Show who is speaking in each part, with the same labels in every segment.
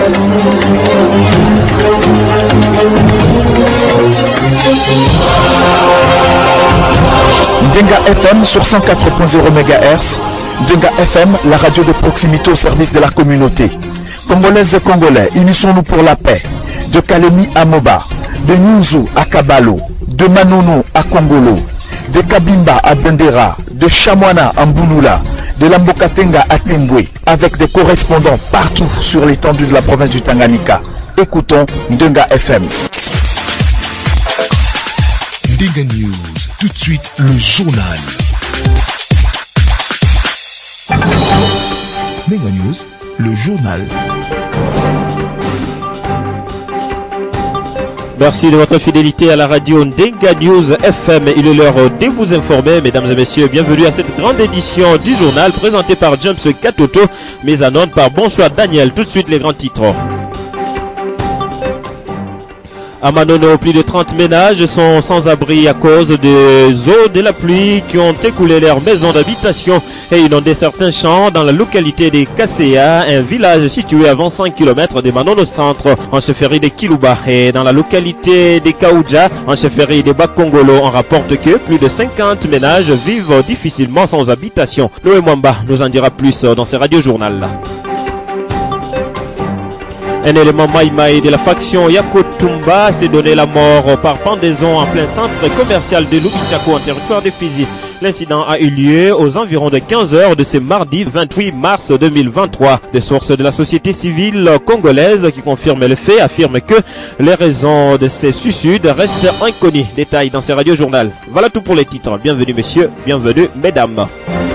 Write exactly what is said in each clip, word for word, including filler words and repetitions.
Speaker 1: Ndenga F M sur cent quatre point zéro mégahertz. Ndenga F M, la radio de proximité au service de la communauté. Congolaises et Congolais, unissons-nous pour la paix. De Kalemi à Moba, de Nyunzu à Kabalo, de Manono à Kongolo, de Kabimba à Bendera, de Chamwana à Mbouloula, de Lambokatenga à Tembwe, avec des correspondants partout sur l'étendue de la province du Tanganyika. Écoutons Ndenga F M.
Speaker 2: Ndenga News, tout de suite le journal. Ndenga News, le journal.
Speaker 3: Merci de votre fidélité à la radio Ndenga News F M. Il est l'heure de vous informer, mesdames et messieurs. Bienvenue à cette grande édition du journal présentée par James Katoto, mise en onde par Bonsoir Daniel. Tout de suite les grands titres. À Manono, plus de trente ménages sont sans abri à cause des eaux de la pluie qui ont écoulé leurs maisons d'habitation et inondé certains champs dans la localité de Kasséa, un village situé à vingt-cinq kilomètres de Manono centre, en chefferie de Kilouba, et dans la localité de Kaouja, en chefferie de Bakongolo. On rapporte que plus de cinquante ménages vivent difficilement sans habitation. Noé Mwamba nous en dira plus dans ce radio-journal. Un élément maïmaï de la faction Yakotumba s'est donné la mort par pendaison en plein centre commercial de Lubichako en territoire de Fizi. L'incident a eu lieu aux environs de quinze heures de ce mardi vingt-huit mars deux mille vingt-trois. Des sources de la société civile congolaise qui confirment le fait affirment que les raisons de ces suicides restent inconnues. Détail dans ce radio-journal. Voilà tout pour les titres. Bienvenue messieurs, bienvenue mesdames.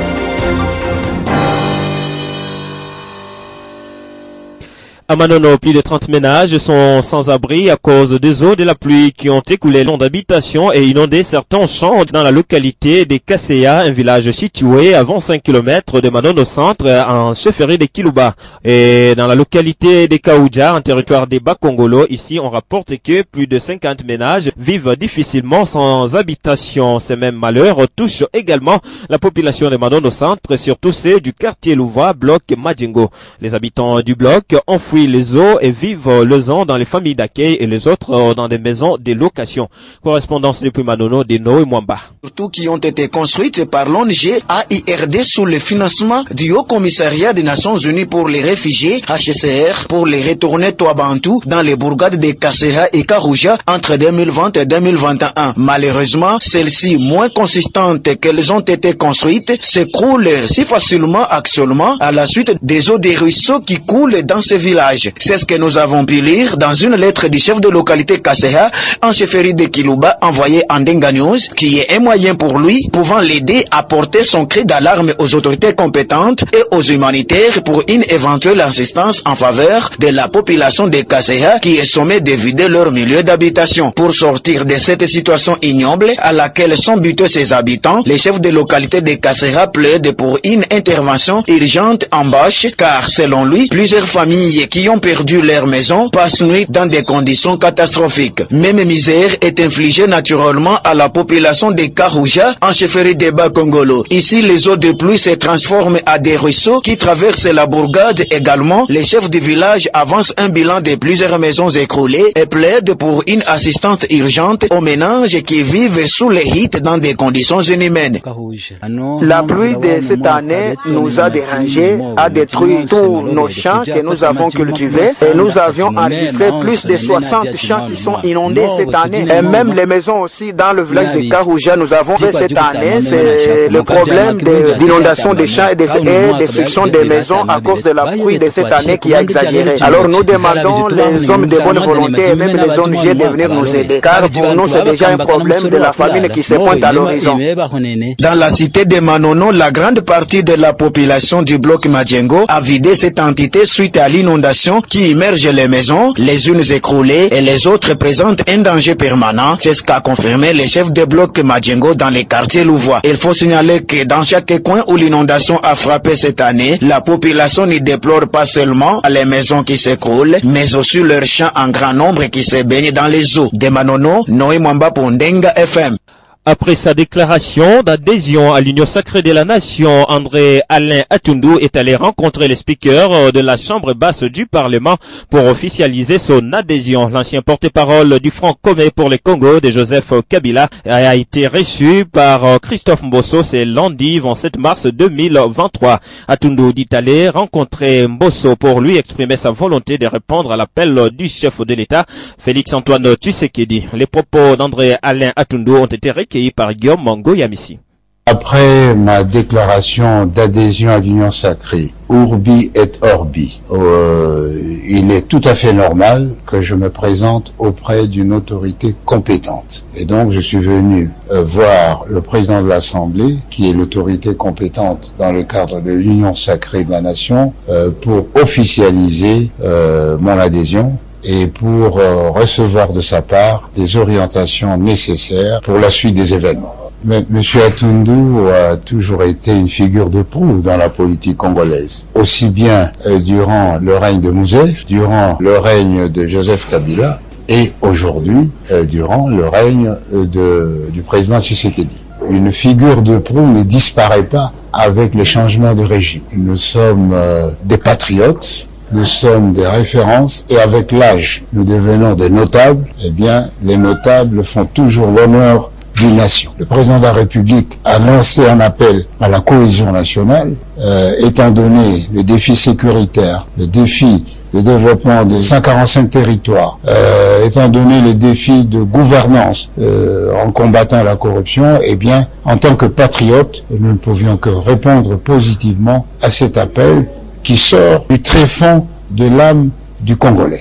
Speaker 3: À Manono, plus de trente ménages sont sans abri à cause des eaux de la pluie qui ont écoulé le long d'habitation et inondé certains champs dans la localité de Kasséa, un village situé à vingt-cinq kilomètres de Manono centre en chefferie de Kilouba. Et dans la localité de Kaouja, en territoire des Bakongolo, ici on rapporte que plus de cinquante ménages vivent difficilement sans habitation. Ces mêmes malheurs touchent également la population de Manono centre, surtout ceux du quartier Louvois, bloc Madjengo. Les habitants du bloc ont fui les eaux et vivent les uns dans les familles d'accueil et les autres dans des maisons de location. Correspondance depuis Manono de Noé Mwamba.
Speaker 4: Surtout qui ont été construites par l'O N G A I R D sous le financement du Haut Commissariat des Nations Unies pour les réfugiés H C R pour les retourner Touabantou dans les bourgades de Kasséa et Karouja entre deux mille vingt et deux mille vingt et un. Malheureusement, celles-ci moins consistantes qu'elles ont été construites s'écroulent si facilement actuellement à la suite des eaux des ruisseaux qui coulent dans ces villages. C'est ce que nous avons pu lire dans une lettre du chef de localité Kasséa en chefferie de Kilouba envoyée en Ndenga News, qui est un moyen pour lui pouvant l'aider à porter son cri d'alarme aux autorités compétentes et aux humanitaires pour une éventuelle assistance en faveur de la population de Kasséa qui est sommée de vider leur milieu d'habitation. Pour sortir de cette situation ignoble à laquelle sont butés ses habitants, les chefs de localité de Kasséa plaident pour une intervention urgente en bâche, car selon lui, plusieurs familles qui ont perdu leur maison passent nuit dans des conditions catastrophiques. Même misère est infligée naturellement à la population de Karouja en chefferie de Bakongolo. Ici, les eaux de pluie se transforment à des ruisseaux qui traversent la bourgade également. Les chefs du village avancent un bilan de plusieurs maisons écroulées et plaident pour une assistance urgente aux ménages qui vivent sous les hits dans des conditions inhumaines.
Speaker 5: La pluie de cette année nous a dérangés, a détruit tous nos champs que nous avons cultivés et nous avions enregistré plus de soixante champs qui sont inondés cette année. Et même les maisons aussi dans le village de Karouja, nous avons fait cette année, c'est le problème d'inondation des champs et de et destruction des maisons à cause de la pluie de cette année qui a exagéré. Alors nous demandons les hommes de bonne volonté et même les O N G de venir nous aider, car pour nous c'est déjà un problème de la famine qui se pointe à l'horizon.
Speaker 4: Dans la cité de Manono, la grande partie de la population du bloc Madjengo a vidé cette entité suite à l'inondation qui immerge les maisons, les unes écroulées et les autres présentent un danger permanent. C'est ce qu'a confirmé le chef de bloc Madjengo dans les quartiers Louvois. Il faut signaler que dans chaque coin où l'inondation a frappé cette année, la population n'y déplore pas seulement les maisons qui s'écroulent, mais aussi leurs champs en grand nombre qui se baignent dans les eaux. De Manono, Noé Mwamba pour Ndenga F M.
Speaker 3: Après sa déclaration d'adhésion à l'Union sacrée de la nation, André Alain Atundu est allé rencontrer les speakers de la Chambre basse du Parlement pour officialiser son adhésion. L'ancien porte-parole du Front commun pour le Congo de Joseph Kabila a été reçu par Christophe Mbosso ce lundi vingt-sept mars deux mille vingt-trois. Atundu dit aller rencontrer Mbosso pour lui exprimer sa volonté de répondre à l'appel du chef de l'État, Félix Antoine Tshisekedi. Les propos d'André Alain Atundu ont été recueillis par Guillaume Ngoyamisi.
Speaker 6: Après ma déclaration d'adhésion à l'Union sacrée, Urbi et Orbi, euh, il est tout à fait normal que je me présente auprès d'une autorité compétente. Et donc je suis venu euh, voir le président de l'Assemblée, qui est l'autorité compétente dans le cadre de l'Union sacrée de la nation, euh, pour officialiser euh, mon adhésion et pour euh, recevoir de sa part des orientations nécessaires pour la suite des événements. Mais M. Atundu a toujours été une figure de proue dans la politique congolaise, aussi bien euh, durant le règne de Mouzef, durant le règne de Joseph Kabila et aujourd'hui euh, durant le règne euh, de, du président Tshisekedi. Une figure de proue ne disparaît pas avec les changements de régime. Nous sommes euh, des patriotes. Nous sommes des références et avec l'âge, nous devenons des notables. Eh bien, les notables font toujours l'honneur d'une nation. Le président de la République a lancé un appel à la cohésion nationale, euh, étant donné le défi sécuritaire, le défi de développement de cent quarante-cinq territoires, euh, étant donné le défi de gouvernance euh, en combattant la corruption, eh bien, en tant que patriotes, nous ne pouvions que répondre positivement à cet appel qui sort du tréfonds de l'âme du Congolais.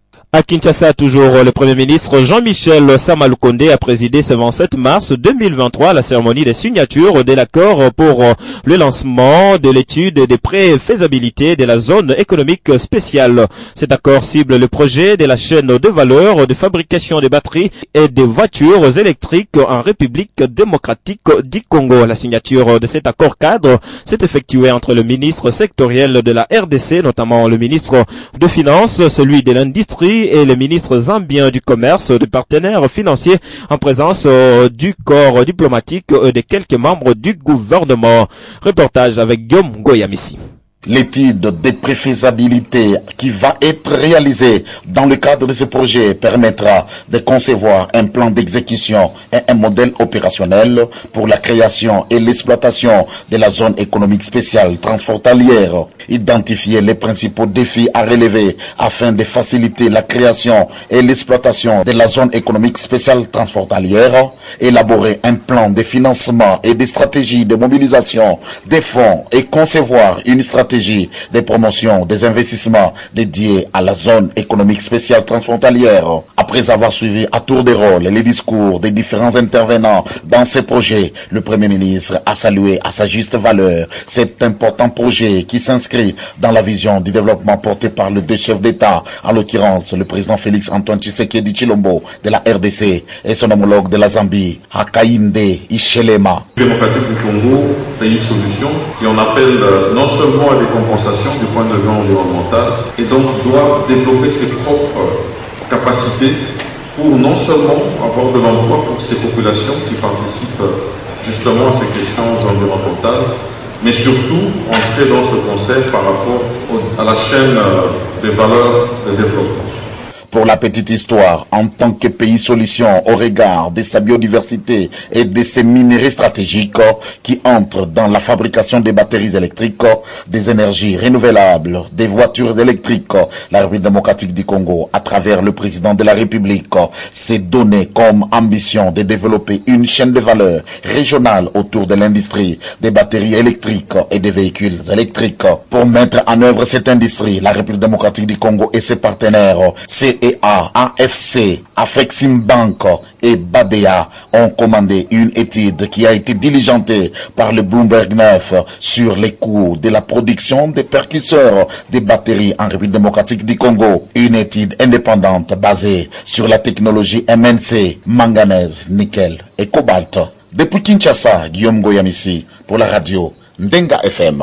Speaker 3: À Kinshasa, toujours, le Premier ministre Jean-Michel Samalukonde a présidé ce vingt-sept mars deux mille vingt-trois la cérémonie de signature de l'accord pour le lancement de l'étude de pré-faisabilité de la zone économique spéciale. Cet accord cible le projet de la chaîne de valeur de fabrication des batteries et des voitures électriques en République démocratique du Congo. La signature de cet accord cadre s'est effectuée entre le ministre sectoriel de la R D C, notamment le ministre de Finances, celui de l'Industrie et les ministres zambiens du commerce, des partenaires financiers en présence euh, du corps diplomatique et de quelques membres du gouvernement. Reportage avec Guillaume Ngoyamisi.
Speaker 7: L'étude de préfaisabilité qui va être réalisée dans le cadre de ce projet permettra de concevoir un plan d'exécution et un modèle opérationnel pour la création et l'exploitation de la zone économique spéciale transfrontalière, identifier les principaux défis à relever afin de faciliter la création et l'exploitation de la zone économique spéciale transfrontalière, élaborer un plan de financement et des stratégies de mobilisation des fonds et concevoir une stratégie de promotion des investissements dédiés à la zone économique spéciale transfrontalière. Après avoir suivi à tour de rôle les discours des différents intervenants dans ces projets, le Premier ministre a salué à sa juste valeur cet important projet qui s'inscrit dans la vision du développement porté par les deux chefs d'État, en l'occurrence le président Félix Antoine Tshisekedi Tshilombo de la R D C et son homologue de la Zambie, Hakainde Hichilema.
Speaker 8: Démocratique du Congo, pays solution, qui en appelle non seulement à des compensations du point de vue environnemental et donc doit développer ses propres capacités pour non seulement avoir de l'emploi pour ces populations qui participent justement à ces questions environnementales, mais surtout entrer dans ce concept par rapport à la chaîne des valeurs de développement.
Speaker 7: Pour la petite histoire, en tant que pays solution au regard de sa biodiversité et de ses minéraux stratégiques qui entrent dans la fabrication des batteries électriques, des énergies renouvelables, des voitures électriques, la République démocratique du Congo, à travers le président de la République, s'est donné comme ambition de développer une chaîne de valeur régionale autour de l'industrie des batteries électriques et des véhicules électriques. Pour mettre en œuvre cette industrie, la République démocratique du Congo et ses partenaires, c'est C E A, A F C, Afreximbank et Badea ont commandé une étude qui a été diligentée par le Bloomberg neuf sur les coûts de la production des percusseurs des batteries en République démocratique du Congo. Une étude indépendante basée sur la technologie M N C, manganèse, nickel et cobalt. Depuis Kinshasa, Guillaume Ngoyamisi pour la radio Ndenga F M.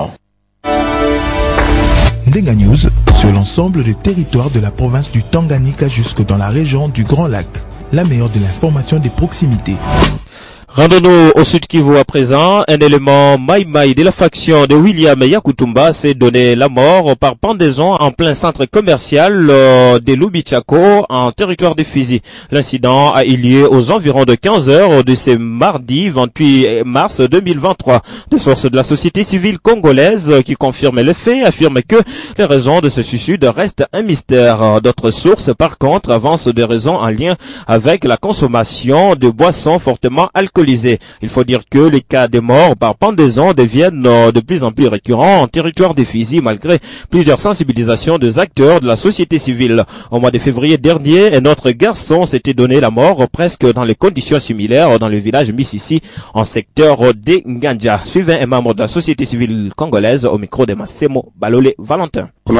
Speaker 9: Ndenga News sur l'ensemble des territoires de la province du Tanganyika jusque dans la région du Grand Lac. La meilleure de l'information des proximités.
Speaker 3: Rendons-nous au Sud Kivu à présent. Un élément maïmaï de la faction de William Yakutumba s'est donné la mort par pendaison en plein centre commercial euh, de Lubichako en territoire de Fizi. L'incident a eu lieu aux environs de quinze heures de ce mardi vingt-huit mars deux mille vingt-trois. Des sources de la société civile congolaise qui confirment le fait affirment que les raisons de ce suicide restent un mystère. D'autres sources, par contre, avancent des raisons en lien avec la consommation de boissons fortement alcoolisées. Il faut dire que les cas de mort par pendaison deviennent de plus en plus récurrents en territoire de Fizi malgré plusieurs sensibilisations des acteurs de la société civile. Au mois de février dernier, un autre garçon s'était donné la mort presque dans les conditions similaires dans le village Mississi en secteur de Nganja. Suivez un membre de la société civile congolaise au micro de Massemo Balole Valentin.
Speaker 10: Nous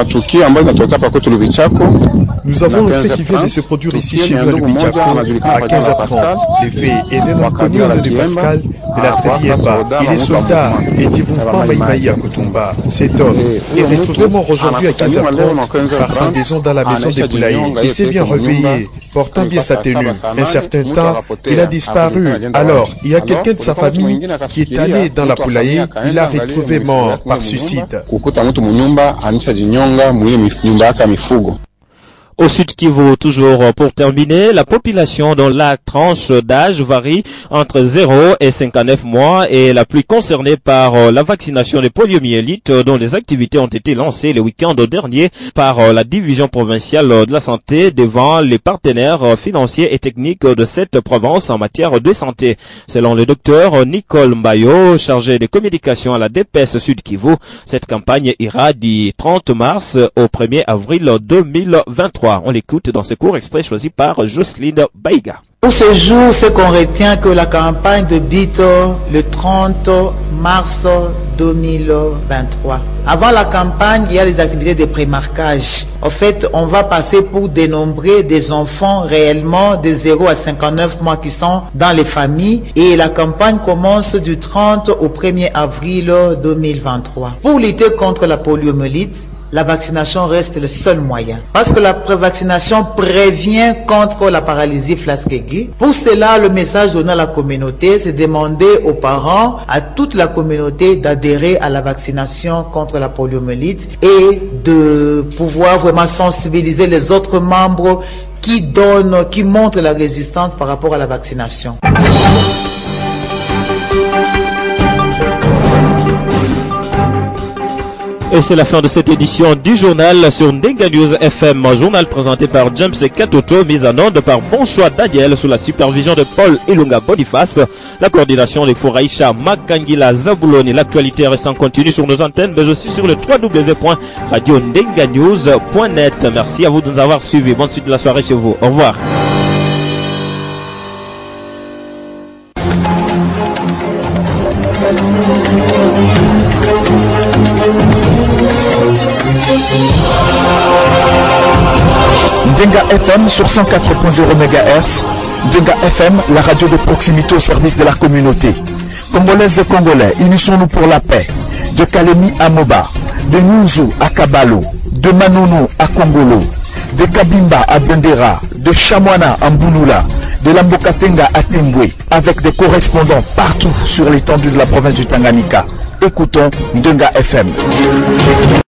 Speaker 10: avons le fait qui vient de se produire ici chez nous à Lubichako à quinze heures trente. Les faits étaient non connus au nom de Pascal, de la Tréliéba et les soldats et Tibumpa Maïmaï à Kutumba. Cet homme est retrouvé mort aujourd'hui à quinze heures trente par pendaison dans la maison des Boulaïs. Il s'est bien réveillé, portant bien sa tenue. Un certain temps, il a disparu. Alors, il y a quelqu'un de sa famille qui est allé dans la Boulaïs, il l'a retrouvé mort par suicide.
Speaker 3: Au Sud Kivu, toujours pour terminer, la population dont la tranche d'âge varie entre zéro et cinquante-neuf mois est la plus concernée par la vaccination des poliomyélites dont les activités ont été lancées le week-end dernier par la division provinciale de la santé devant les partenaires financiers et techniques de cette province en matière de santé. Selon le docteur Nicole Mbayo, chargé de communication à la D P S Sud Kivu, cette campagne ira du trente mars au premier avril deux mille vingt-trois. On l'écoute dans ce court extrait choisi par Jocelyne Baïga.
Speaker 11: Pour ce jour, c'est qu'on retient que la campagne de B I T le trente mars deux mille vingt-trois. Avant la campagne, il y a les activités de prémarquage. En fait, on va passer pour dénombrer des enfants réellement de zéro à cinquante-neuf mois qui sont dans les familles. Et la campagne commence du trente au premier avril deux mille vingt-trois. Pour lutter contre la poliomyélite, la vaccination reste le seul moyen. Parce que la prévaccination prévient contre la paralysie flasque aiguë. Pour cela, le message donné à la communauté, c'est demander aux parents, à toute la communauté d'adhérer à la vaccination contre la poliomyélite et de pouvoir vraiment sensibiliser les autres membres qui donnent, qui montrent la résistance par rapport à la vaccination.
Speaker 3: Et c'est la fin de cette édition du journal sur Ndenga News F M. Journal présenté par James Katoto, mise en onde par Bonchois Daniel sous la supervision de Paul Ilunga Boniface. La coordination de Fouraïcha Makangila Zabouloni. L'actualité reste en continu sur nos antennes, mais aussi sur le w w w point radio ndenga news point net. Merci à vous de nous avoir suivis. Bonne suite de la soirée chez vous. Au revoir.
Speaker 1: Ndenga F M sur cent quatre point zéro mégahertz. Ndenga F M, la radio de proximité au service de la communauté. Congolaises et Congolais, unissons-nous pour la paix. De Kalemi à Moba, de Nunzu à Kabalo, de Manono à Kongolo, de Kabimba à Bendera, de Chamwana à Mbouloula, de Lambokatenga à Tembwe, avec des correspondants partout sur l'étendue de la province du Tanganyika. Écoutons Ndenga F M.